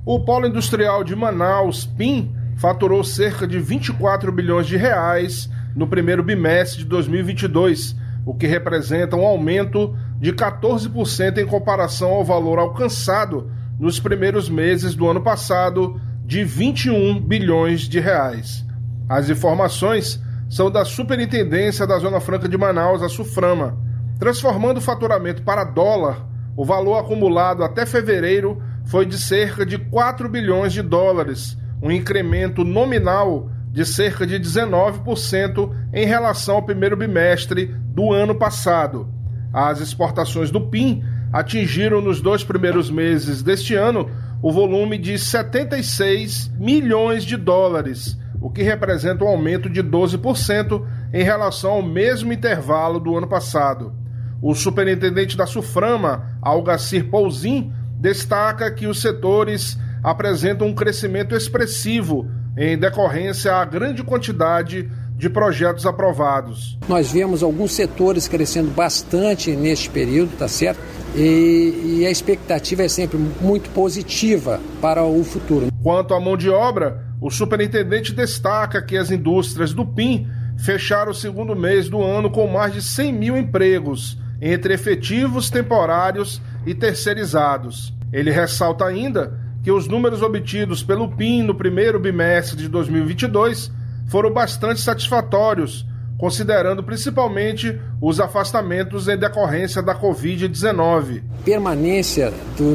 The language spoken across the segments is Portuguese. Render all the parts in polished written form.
O Polo Industrial de Manaus, PIM, faturou cerca de 24 bilhões de reais no primeiro bimestre de 2022, o que representa um aumento de 14% em comparação ao valor alcançado nos primeiros meses do ano passado, de 21 bilhões de reais. As informações são da Superintendência da Zona Franca de Manaus, a SUFRAMA. Transformando o faturamento para dólar, o valor acumulado até fevereiro foi de cerca de 4 bilhões de dólares, um incremento nominal de cerca de 19% em relação ao primeiro bimestre do ano passado. As exportações do PIM atingiram nos 2 primeiros meses deste ano o volume de 76 milhões de dólares, o que representa um aumento de 12% em relação ao mesmo intervalo do ano passado. O superintendente da SUFRAMA, Algacir Pouzin, destaca que os setores apresentam um crescimento expressivo em decorrência à grande quantidade de projetos aprovados. Nós vemos alguns setores crescendo bastante neste período, tá certo? E a expectativa é sempre muito positiva para o futuro. Quanto à mão de obra, o superintendente destaca que as indústrias do PIM fecharam o segundo mês do ano com mais de 100 mil empregos, entre efetivos, temporários e terceirizados. Ele ressalta ainda que os números obtidos pelo PIM no primeiro bimestre de 2022 foram bastante satisfatórios, considerando principalmente os afastamentos em decorrência da Covid-19. Permanência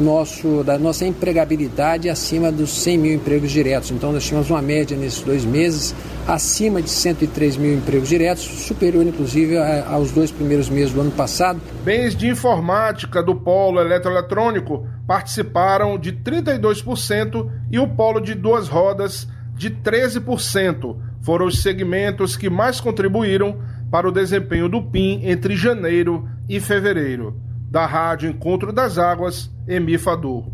da nossa empregabilidade acima dos 100 mil empregos diretos. Então nós tivemos uma média nesses 2 meses acima de 103 mil empregos diretos, superior inclusive aos 2 primeiros meses do ano passado. Bens de informática do polo eletroeletrônico participaram de 32% e o polo de 2 rodas de 13%. Foram os segmentos que mais contribuíram para o desempenho do PIM entre janeiro e fevereiro. Da Rádio Encontro das Águas, Emi Fadul.